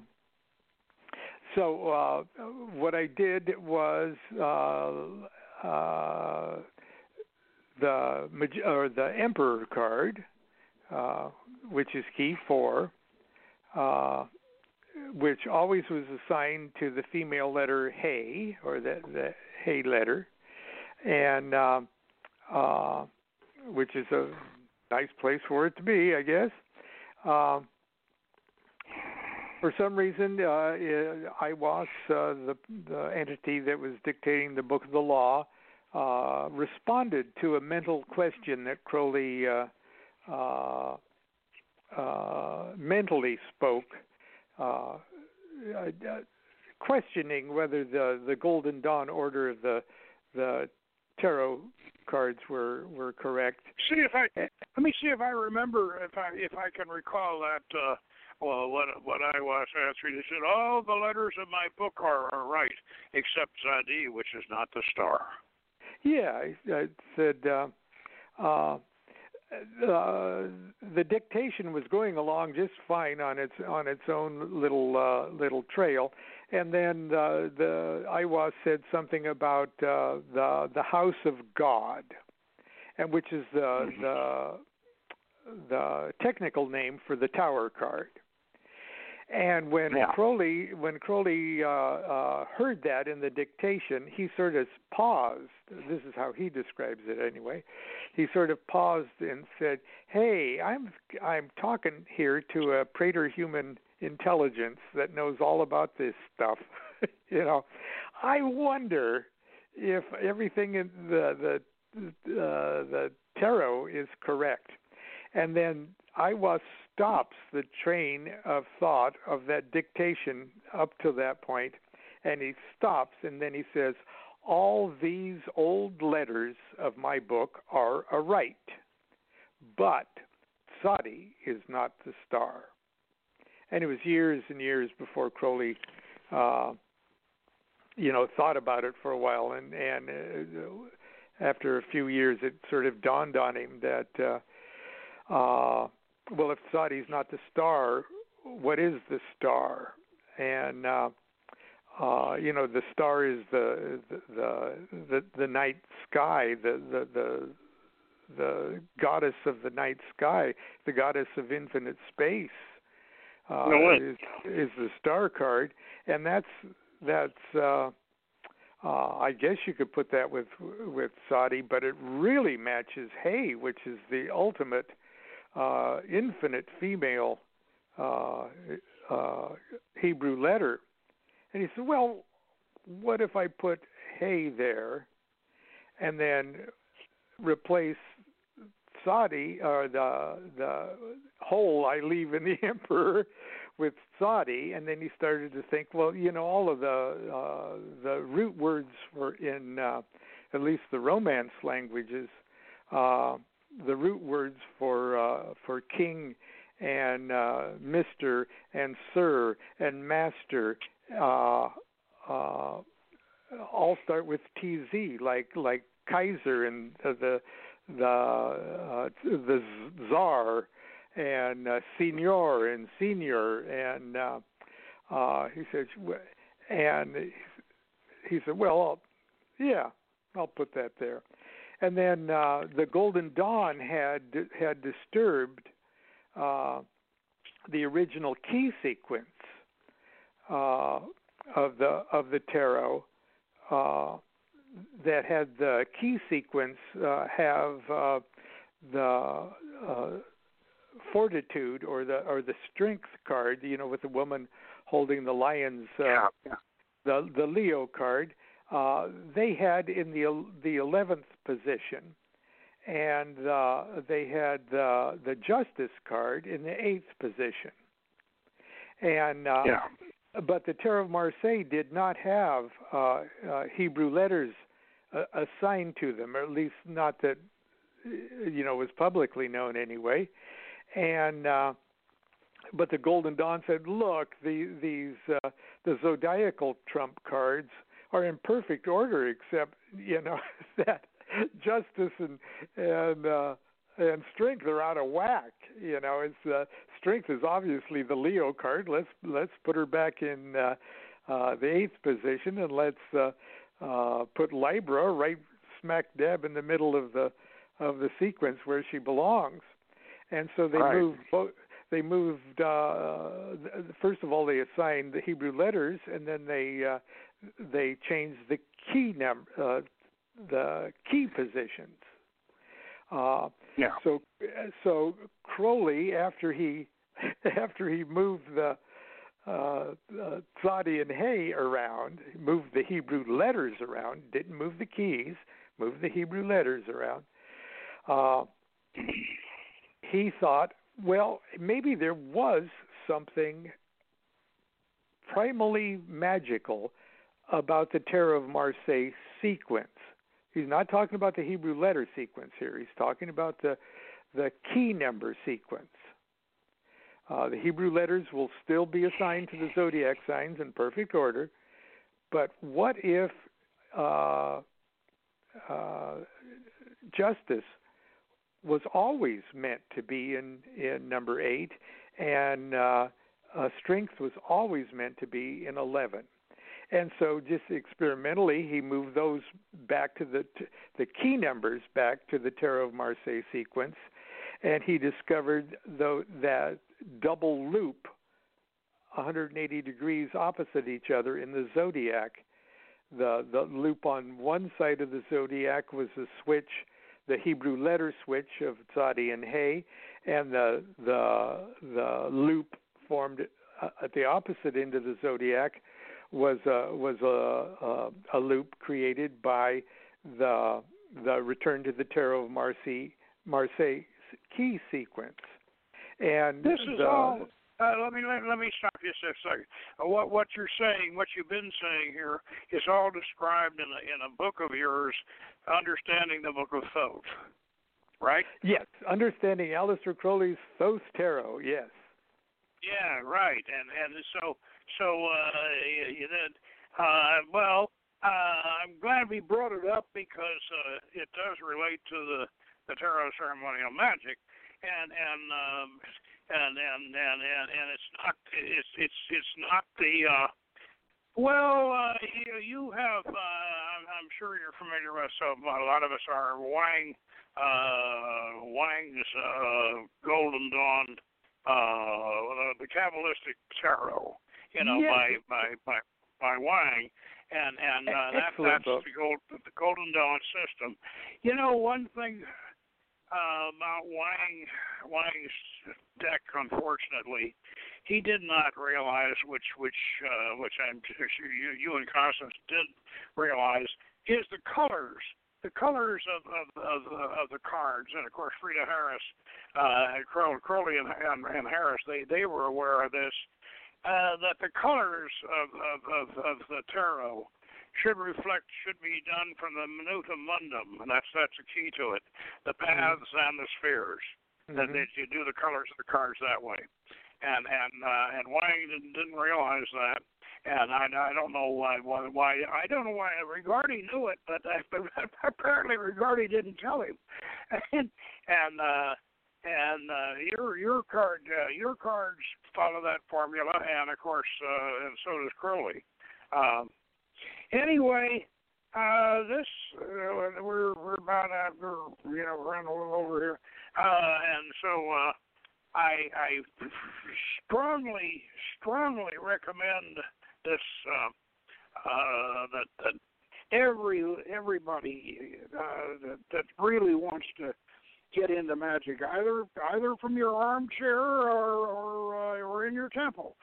so uh, what I did was uh, uh, the or the Emperor card, uh, which is key four. Uh, which always was assigned to the female letter He, or the, the He letter, and uh, uh, which is a nice place for it to be, I guess. Uh, for some reason, uh, I W A S, uh, the, the entity that was dictating the Book of the Law, uh, responded to a mental question that Crowley uh, uh, uh, mentally spoke. Uh, uh, questioning whether the, the Golden Dawn order of the the tarot cards were, were correct. See if I let me see if I remember if I if I can recall that. Uh, well, what what I was answering, he said all the letters of my book are, are right except Zadi, which is not the star. Yeah, I, I said. Uh, uh, Uh, the dictation was going along just fine on its on its own little uh, little trail, and then uh, the I W A S said something about uh, the the House of God, and which is the the the technical name for the Tower card. And when yeah. Crowley when Crowley uh, uh, heard that in the dictation, he sort of paused. This is how he describes it, anyway. He sort of paused and said, "Hey, I'm I'm talking here to a praeter-human intelligence that knows all about this stuff. you know, I wonder if everything in the the uh, the tarot is correct." And then I W A S stops the train of thought of that dictation up to that point, and he stops, and then he says, all these old letters of my book are aright, but Sadi is not the star. And it was years and years before Crowley, uh, you know, thought about it for a while, and, and uh, after a few years, it sort of dawned on him that, uh, uh, well, if Sadi's not the star, what is the star? And uh, uh, you know, the star is the the the, the night sky, the, the the the goddess of the night sky, the goddess of infinite space. Uh, no is, is the star card, and that's that's. Uh, uh, I guess you could put that with with Sadi, but it really matches Hey, which is the ultimate uh, infinite female uh, uh, Hebrew letter. And he said, well, what if I put Hey there and then replace Sadi, or the the hole I leave in the emperor, with Sadi? And then he started to think, well, you know, all of the uh, the root words for in uh, at least the Romance languages, uh, the root words for uh, for king and uh, Mister and Sir and Master uh, uh, all start with T Z, like like Kaiser and uh, the the uh, the Tsar and uh, Senor and Senior, and uh, uh, he said, and he said, well, I'll, yeah, I'll put that there. And then uh, the Golden Dawn had had disturbed uh, the original key sequence uh, of the of the tarot. Uh, that had the key sequence uh, have uh, the uh, fortitude or the or the strength card, you know, with the woman holding the lion's uh, yeah, yeah. the the Leo card. Uh, they had in the the eleventh position, and uh, they had the the Justice card in the eighth position, and. Uh, yeah. But the Tarot of Marseille did not have uh, uh, Hebrew letters uh, assigned to them, or at least not that, you know, was publicly known anyway. And uh, but the Golden Dawn said, look, the, these uh, the zodiacal trump cards are in perfect order, except, you know, that justice and and uh, and strength are out of whack. You know, it's uh, strength is obviously the Leo card. Let's let's put her back in uh, uh, the eighth position, and let's uh, uh, put Libra right smack dab in the middle of the of the sequence where she belongs. And so they right. moved. Both, they moved. Uh, first of all, they assigned the Hebrew letters, and then they uh, they changed the key number, uh, the key positions. Uh, yeah. So, so Crowley, after he after he moved the uh, uh, Sadi and Hey around, moved the Hebrew letters around, didn't move the keys, moved the Hebrew letters around. Uh, he thought, well, maybe there was something primally magical about the Tarot of Marseille sequence. He's not talking about the Hebrew letter sequence here. He's talking about the the key number sequence. Uh, the Hebrew letters will still be assigned to the zodiac signs in perfect order, but what if uh, uh, justice was always meant to be in, in number eight, and uh, uh, strength was always meant to be in eleven? And so, just experimentally, he moved those back to the the key numbers back to the Tarot of Marseille sequence, and he discovered the, that double loop, one hundred eighty degrees opposite each other in the zodiac. The the loop on one side of the zodiac was the switch, the Hebrew letter switch of Sadi and Hey, and the the the loop formed at the opposite end of the zodiac was a, was a, a, a loop created by the the return to the Tarot of Marseille, Marseille key sequence. And this is the, all. Uh, let me let, let me stop you just a second. Uh, what what you're saying, what you've been saying here, is all described in a in a book of yours, Understanding the Book of Thoth, right? Yes, Understanding Aleister Crowley's Thoth Tarot. Yes. Yeah, right. And and so so uh, you did. Uh, well, uh, I'm glad we brought it up because uh, it does relate to the the tarot ceremonial magic, and and. Um, And and, and and and it's not it's it's it's not the uh, well uh, you, you have uh, I'm, I'm sure you're familiar with, so a lot of us are Wang uh, Wang's uh, Golden Dawn, uh, the Kabbalistic Tarot, you know, yes. by by by by Wang, and and uh, that that's book. the gold the Golden Dawn system. You know, one thing. Uh, about Wang, Wang's deck, unfortunately, he did not realize, which which uh, which I'm sure you, you and Constance did realize, is the colors, the colors of of of, of the cards, and of course Frida Harris, uh, Crowley and, and and Harris, they they were aware of this, uh, that the colors of of of, of the tarot should reflect, should be done from the minutum mundum, and that's that's the key to it, the paths mm-hmm. and the spheres. Mm-hmm. That, that you do the colors of the cards that way, and and uh, and Wang didn't, didn't realize that, and I I don't know why why, why I don't know why Rigardi knew it, but, uh, but apparently Rigardi didn't tell him, and and uh, and uh, your your card uh, your cards follow that formula, and of course uh, and so does Crowley. Um, Anyway, uh, this uh, we're we're about after you know running a little over here, uh, and so uh, I I strongly strongly recommend this uh, uh, that that every everybody uh, that that really wants to get into magic, either either from your armchair or or, uh, or in your temple.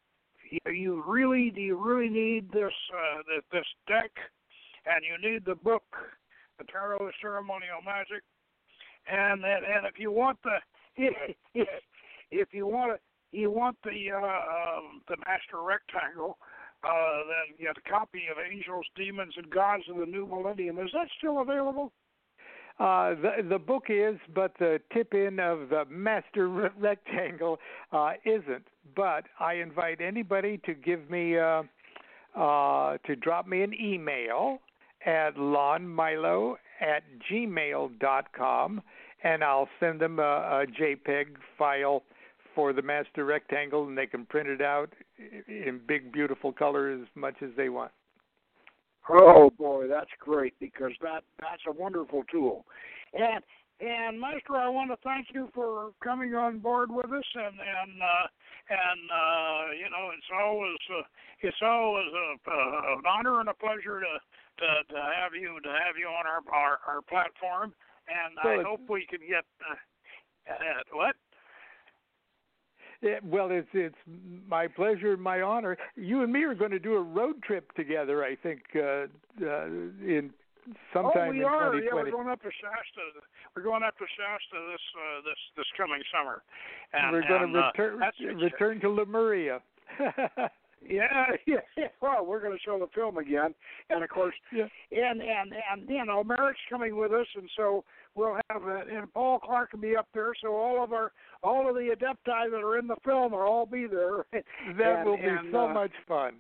You really, do you really need this uh, this, this deck, and you need the book, the Tarot of Ceremonial Magic, and and, and if you want the if, if you want you want the uh, um, the Master Rectangle, uh, then you have a copy of Angels, Demons, and Gods of the New Millennium. Is that still available? Uh, the the book is, but the tip-in of the Master Re- Rectangle uh, isn't. But I invite anybody to give me uh, uh, to drop me an email at lonmilo at gmail dot com, and I'll send them a, a JPEG file for the Master Rectangle, and they can print it out in big, beautiful color as much as they want. Oh boy, that's great, because that that's a wonderful tool. And and Maestro, I want to thank you for coming on board with us, and and uh, and uh, you know it's always uh, it's always a, uh, an honor and a pleasure to, to to have you to have you on our our, our platform, and well, I hope we can get uh, uh, what. Yeah, well, it's it's my pleasure and my honor. You and me are going to do a road trip together, I think, uh, uh, in sometime oh, we in are. twenty twenty. Yeah, we're going up to Shasta. We're going up to Shasta this uh, this this coming summer. And, we're going and, to return uh, return to Lemuria. Yeah, yeah. Well, we're going to show the film again, and of course, yeah. and and and you know, Merrick's coming with us, and so we'll have uh, and Paul Clark will be up there, so all of our all of the adepti that are in the film will all be there. That and, will be and, so uh, much fun.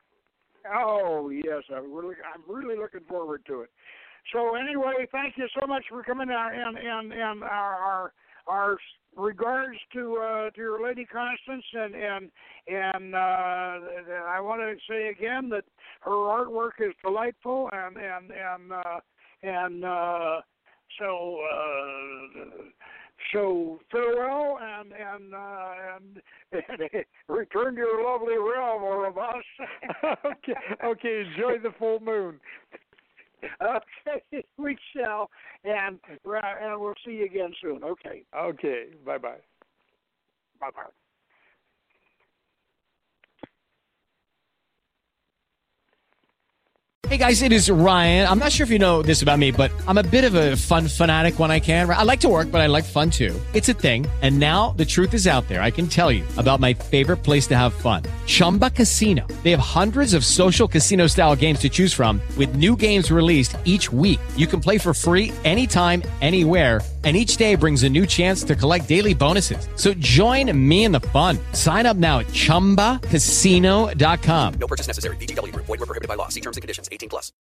Oh yes, I'm really I'm really looking forward to it. So anyway, thank you so much for coming out, and and and our our, our regards to uh, to your Lady Constance, and and and uh, I want to say again that her artwork is delightful, and and and uh, and uh, so uh, so farewell, and and uh, and, and return to your lovely realm, all of us. okay, okay, enjoy the full moon. Okay, we shall, and and we'll see you again soon. Okay. Okay. Bye bye. Bye bye. Hey guys, it is Ryan. I'm not sure if you know this about me, but I'm a bit of a fun fanatic when I can. I like to work, but I like fun too. It's a thing. And now the truth is out there. I can tell you about my favorite place to have fun. Chumba Casino. They have hundreds of social casino style games to choose from with new games released each week. You can play for free anytime, anywhere. And each day brings a new chance to collect daily bonuses. So join me in the fun. Sign up now at chumba casino dot com. No purchase necessary. V G W Group. Void where prohibited by law. See terms and conditions. eighteen plus.